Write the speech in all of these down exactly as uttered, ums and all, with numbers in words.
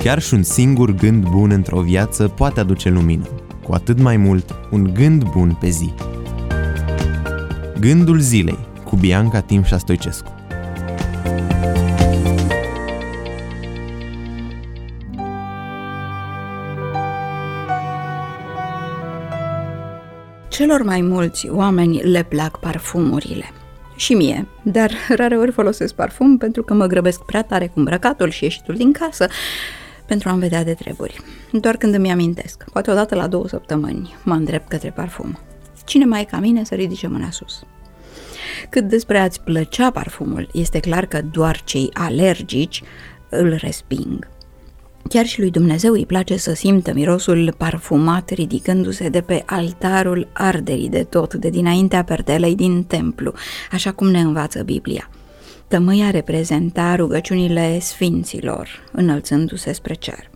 Chiar și un singur gând bun într-o viață poate aduce lumină, cu atât mai mult un gând bun pe zi. Gândul zilei cu Bianca Timșa Stoicescu. Celor mai mulți oameni le plac parfumurile. Și mie, dar rareori folosesc parfum pentru că mă grăbesc prea tare cu îmbrăcatul și ieșitul din casă pentru a-mi vedea de treburi. Doar când îmi amintesc, poate odată la două săptămâni, mă îndrept către parfum. Cine mai e ca mine să ridice mâna sus. Cât despre a-ți plăcea parfumul, este clar că doar cei alergici îl resping. Chiar și lui Dumnezeu îi place să simtă mirosul parfumat ridicându-se de pe altarul arderii de tot, de dinaintea perdelei din templu, așa cum ne învață Biblia. Tămâia reprezenta rugăciunile sfinților, înălțându-se spre cer.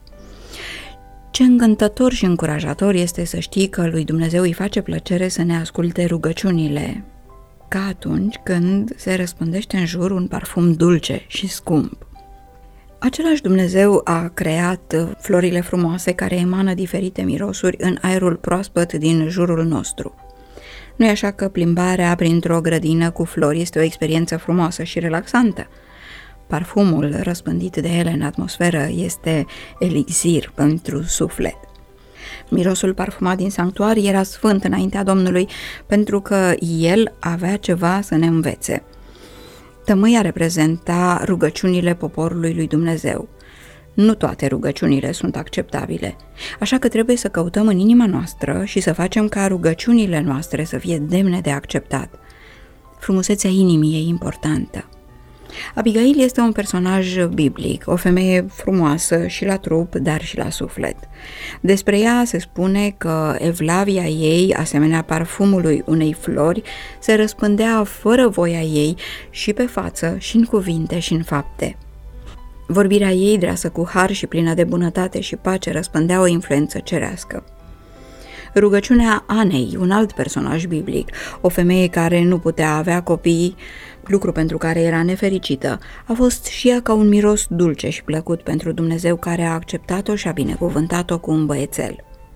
Ce încântător și încurajator este să știi că lui Dumnezeu îi face plăcere să ne asculte rugăciunile, ca atunci când se răspândește în jur un parfum dulce și scump. Același Dumnezeu a creat florile frumoase care emană diferite mirosuri în aerul proaspăt din jurul nostru. Nu-i așa că plimbarea printr-o grădină cu flori este o experiență frumoasă și relaxantă? Parfumul răspândit de ele în atmosferă este elixir pentru suflet. Mirosul parfumat din sanctuar era sfânt înaintea Domnului pentru că el avea ceva să ne învețe. Tămâia reprezenta rugăciunile poporului lui Dumnezeu. Nu toate rugăciunile sunt acceptabile, așa că trebuie să căutăm în inima noastră și să facem ca rugăciunile noastre să fie demne de acceptat. Frumusețea inimii e importantă. Abigail este un personaj biblic, o femeie frumoasă și la trup, dar și la suflet. Despre ea se spune că evlavia ei, asemenea parfumului unei flori, se răspândea fără voia ei și pe față, și în cuvinte, și în fapte. Vorbirea ei, dreasă cu har și plină de bunătate și pace, răspândea o influență cerească. Rugăciunea Anei, un alt personaj biblic, o femeie care nu putea avea copii, lucru pentru care era nefericită, a fost și ea ca un miros dulce și plăcut pentru Dumnezeu care a acceptat-o și a binecuvântat-o cu un băiețel.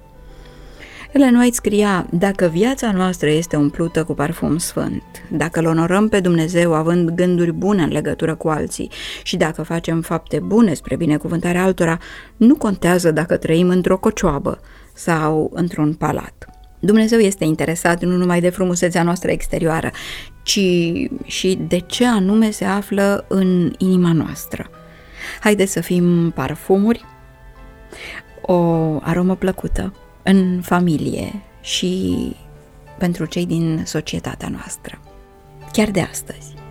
Ellen White scria: dacă viața noastră este umplută cu parfum sfânt, dacă îl onorăm pe Dumnezeu având gânduri bune în legătură cu alții și dacă facem fapte bune spre binecuvântarea altora, nu contează dacă trăim într-o cocioabă sau într-un palat. Dumnezeu este interesat nu numai de frumusețea noastră exterioară, ci și de ce anume se află în inima noastră. Haideți să fim parfumuri, o aromă plăcută în familie și pentru cei din societatea noastră, chiar de astăzi.